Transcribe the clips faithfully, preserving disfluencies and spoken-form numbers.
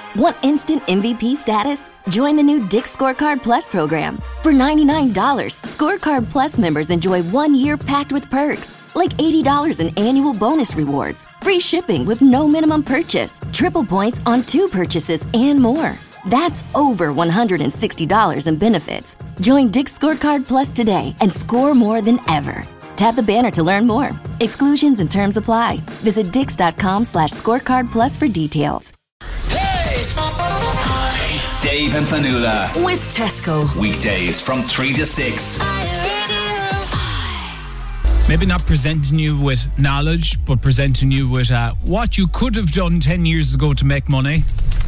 Want instant M V P status? Join the new Dick's Scorecard Plus program. For ninety-nine dollars, Scorecard Plus members enjoy one year packed with perks, like eighty dollars in annual bonus rewards, free shipping with no minimum purchase, triple points on two purchases, and more. That's over one hundred sixty dollars in benefits. Join Dick's Scorecard Plus today and score more than ever. Tap the banner to learn more. Exclusions and terms apply. Visit dix.com slash scorecard plus for details. Hey! Dave and Fanula. With Tesco. Weekdays from three to six. Maybe not presenting you with knowledge, but presenting you with uh, what you could have done ten years ago to make money.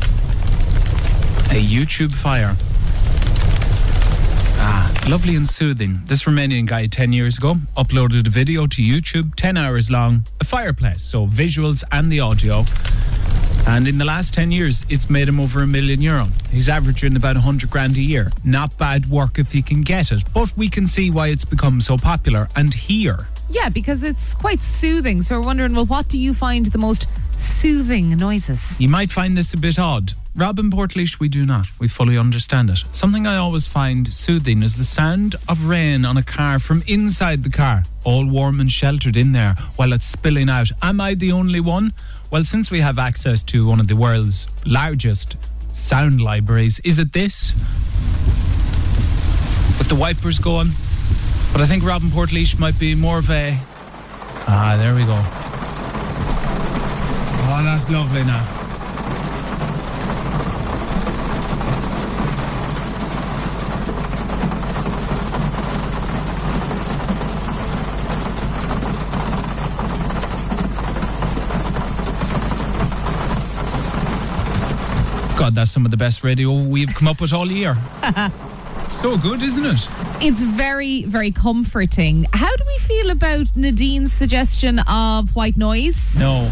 A YouTube fire. Ah, lovely and soothing. This Romanian guy ten years ago uploaded a video to YouTube, ten hours long, a fireplace, so visuals and the audio. And in the last ten years, it's made him over a million euro. He's averaging about one hundred grand a year. Not bad work if you can get it, but we can see why it's become so popular. And here... Yeah, because it's quite soothing. So we're wondering, well, what do you find the most soothing noises? You might find this a bit odd. Robin Portlaoise, we do not. We fully understand it. Something I always find soothing is the sound of rain on a car from inside the car, all warm and sheltered in there while it's spilling out. Am I the only one? Well, since we have access to one of the world's largest sound libraries, is it this? With the wipers going? But I think Robin Portlaoise might be more of a... Ah, there we go. Oh, that's lovely now. God, that's some of the best radio we've come up with all year. It's so good, isn't it? It's very, very comforting. How do we feel about Nadine's suggestion of white noise? No.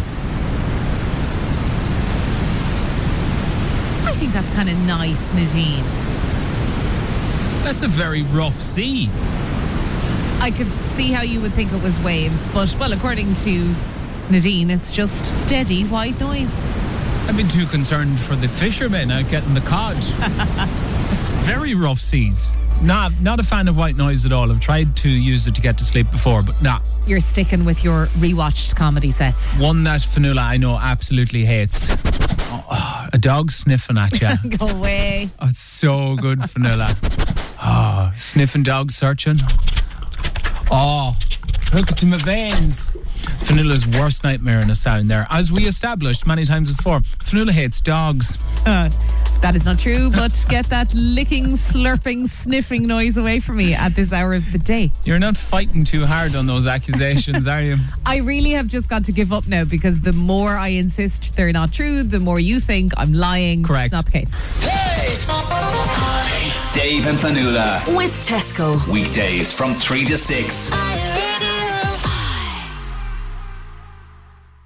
I think that's kind of nice, Nadine. That's a very rough sea. I could see how you would think it was waves, but, well, according to Nadine, it's just steady white noise. I've been too concerned for the fishermen out getting the cod. It's very rough seas. Nah, not a fan of white noise at all. I've tried to use it to get to sleep before, but nah. You're sticking with your rewatched comedy sets. One that Fanula I know absolutely hates. Oh, oh, a dog sniffing at you. Go away. Oh, it's so good, Fanula. Oh, sniffing dog searching. Oh, look to my veins. Fanula's worst nightmare in a sound there. As we established many times before, Fanula hates dogs. Uh, that is not true, but get that licking, slurping, sniffing noise away from me at this hour of the day. You're not fighting too hard on those accusations, are you? I really have just got to give up now, because the more I insist they're not true, the more you think I'm lying. Correct. It's not the case. Hey! Dave and Fanula. With Tesco. Weekdays from three to six.